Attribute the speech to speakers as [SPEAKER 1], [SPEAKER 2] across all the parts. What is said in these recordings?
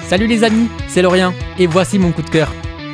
[SPEAKER 1] Salut les amis, c'est Lorient et voici mon coup de cœur.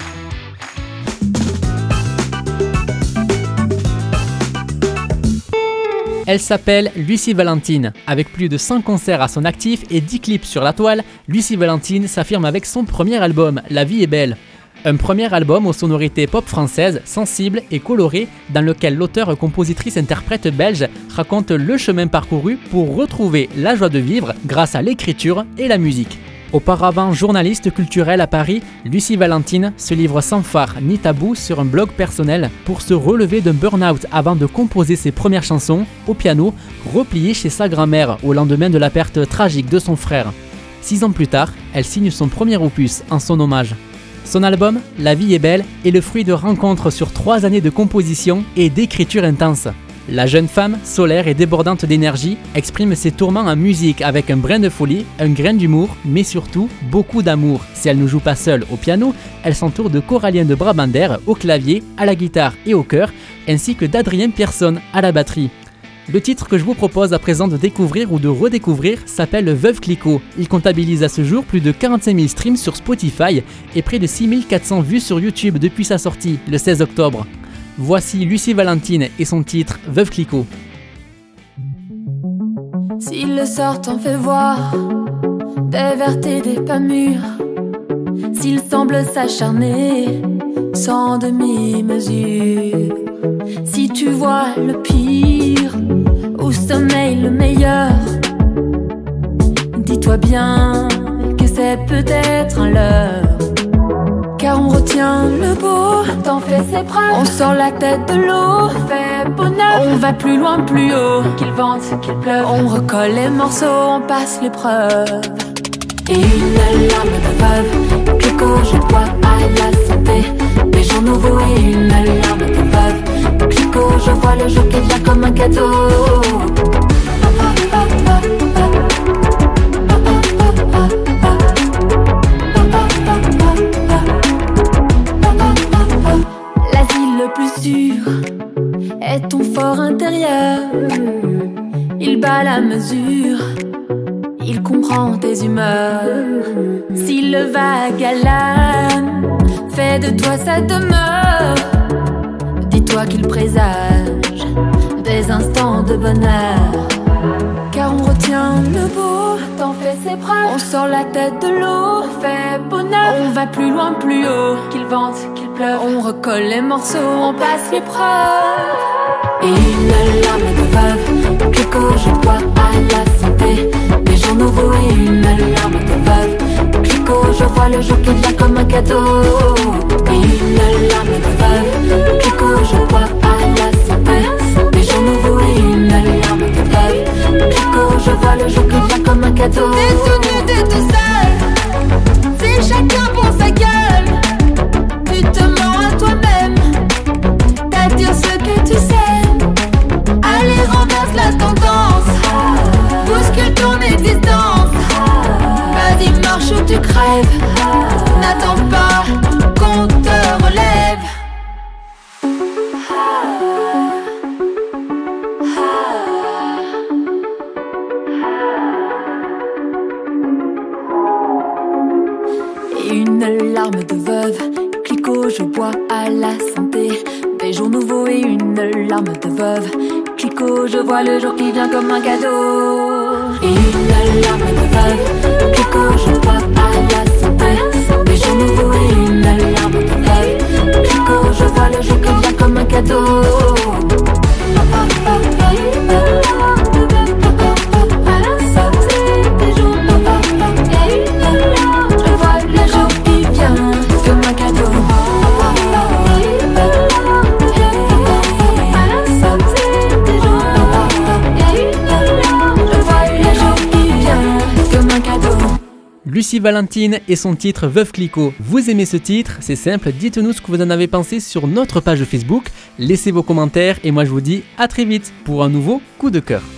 [SPEAKER 1] Elle s'appelle Lucie Valentine. Avec plus de 100 concerts à son actif et 10 clips sur la toile, Lucie Valentine s'affirme avec son premier album, La vie est belle. Un premier album aux sonorités pop françaises, sensibles et colorées, dans lequel l'auteure-compositrice-interprète belge raconte le chemin parcouru pour retrouver la joie de vivre grâce à l'écriture et la musique. Auparavant journaliste culturelle à Paris, Lucie Valentine se livre sans phare ni tabou sur un blog personnel pour se relever d'un burn-out avant de composer ses premières chansons au piano, repliées chez sa grand-mère au lendemain de la perte tragique de son frère. 6 ans plus tard, elle signe son premier opus en son hommage. Son album, La vie est belle, est le fruit de rencontres sur 3 années de composition et d'écriture intense. La jeune femme, solaire et débordante d'énergie, exprime ses tourments en musique avec un brin de folie, un grain d'humour, mais surtout beaucoup d'amour. Si elle ne joue pas seule au piano, elle s'entoure de Coralien de Brabander au clavier, à la guitare et au chœur, ainsi que d'Adrien Pierson à la batterie. Le titre que je vous propose à présent de découvrir ou de redécouvrir s'appelle Veuve Clicquot. Il comptabilise à ce jour plus de 45 000 streams sur Spotify et près de 6 400 vues sur YouTube depuis sa sortie, le 16 octobre. Voici Lucie Valentine et son titre Veuve Clicquot.
[SPEAKER 2] Si le sort t'en fait voir des vertes et des pas mûrs, s'il semble s'acharner sans demi-mesure, si tu vois le pire où sommeille le meilleur, dis-toi bien que c'est peut-être un leurre. Car on retient le beau, t'en fais ses preuves. On sort la tête de l'eau, fait bonheur. On va plus loin, plus haut, qu'il vente, qu'il pleuve. On recolle les morceaux, on passe l'épreuve. Et une larme de veuve, Clicquot, je bois à la santé. Des gens nouveaux et une larme de veuve, Clicquot, je vois le jour qui vient comme un cadeau. Est ton fort intérieur. Il bat la mesure, il comprend tes humeurs. Si le vague à l'âme fait de toi sa demeure, dis-toi qu'il présage des instants de bonheur. Car on retient le beau, t'en fais ses preuves. On sort la tête de l'eau, fait bonheur. On va plus loin, plus haut, qu'il vente, qu'il pleuve. On recolle les morceaux, on passe l'épreuve. Et une larme de veuve, Clicquot, je bois à la santé. Des gens nouveaux et une larme de veuve, Clicquot, je vois le jour qui vient comme un cadeau. Et une larme de veuve, Clicquot, je bois à la santé. Des gens nouveaux et une larme de veuve, Clicquot, je vois le jour qui vient comme un cadeau. T'es tout nu, t'es tout seul, c'est chacun pour sa gueule. Tu te mens à toi-même, t'attires ce que tu sais. Allez, renverse la tendance, bouscule ton existence. Vas-y, marche ou tu crèves, n'attends pas qu'on te relève. Et une larme de veuve, Clicquot, je bois à la santé. Des jours nouveaux et une larme de veuve, Clicquot, je vois le jour qui vient comme un cadeau. Et une larme de veuve, Clicquot, je bois à la santé. Des jours nouveaux et une larme de veuve, Clicquot, je vois le jour qui vient comme un cadeau.
[SPEAKER 1] Lucie Valentine et son titre Veuve Clicquot. Vous aimez ce titre? C'est simple, dites-nous ce que vous en avez pensé sur notre page Facebook, laissez vos commentaires et moi je vous dis à très vite pour un nouveau coup de cœur.